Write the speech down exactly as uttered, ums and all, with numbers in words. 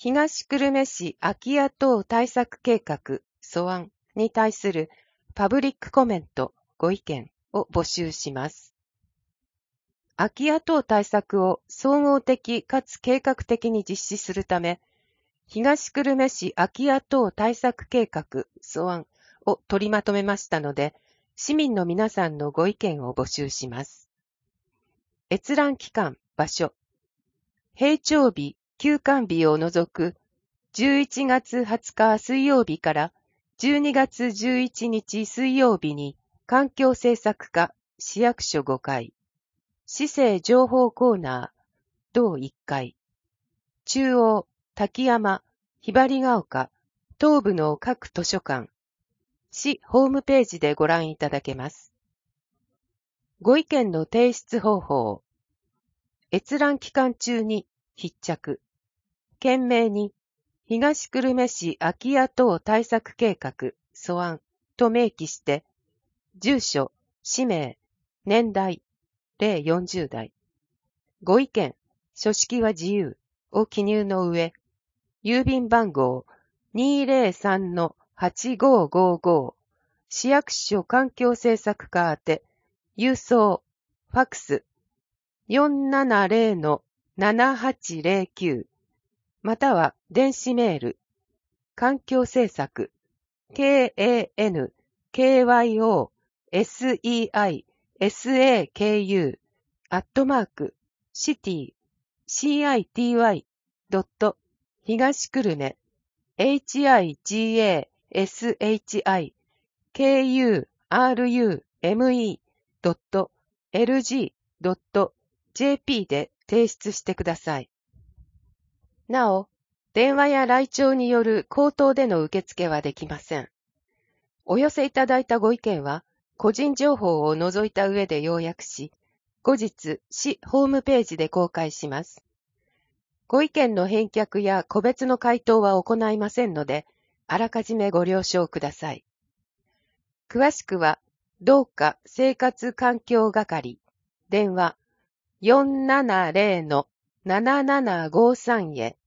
東久留米市空き家等対策計画素案に対するパブリックコメント、ご意見を募集します。空き家等対策を総合的かつ計画的に実施するため、東久留米市空き家等対策計画素案を取りまとめましたので、市民の皆さんのご意見を募集します。閲覧期間、場所。閉庁日、休館日を除くじゅういちがつはつか水曜日からじゅうにがつじゅういちにち水曜日に環境政策課市役所ごかい、市政情報コーナー、同いっかい、中央、滝山、ひばりが丘、東部の各図書館、市ホームページでご覧いただけます。ご意見の提出方法。閲覧期間中に必着。件名に、東久留米市空き家等対策計画素案と明記して、住所、氏名、年代、れいよんじゅうだい。ご意見、書式は自由を記入の上、郵便番号 にーぜろさんのはちごーごーごー、市役所環境政策課宛て、郵送、ファックス よんななぜろのななはちぜろきゅう、または電子メール、環境政策、ケーエーエヌケーワイオーエスイーアイエスエーケーユー アットマーク、シティ、シーアイティーワイ ドット、東久留米、エイチアイジーエーエスエイチアイケーユーアールユーエムイー ドット、エルジー ドット、ジェーピー で提出してください。なお、電話や来庁による口頭での受付はできません。お寄せいただいたご意見は、個人情報を除いた上で要約し、後日、市ホームページで公開します。ご意見の返却や個別の回答は行いませんので、あらかじめご了承ください。詳しくは、同課生活環境係、電話 よんななぜろのななななごさん へ。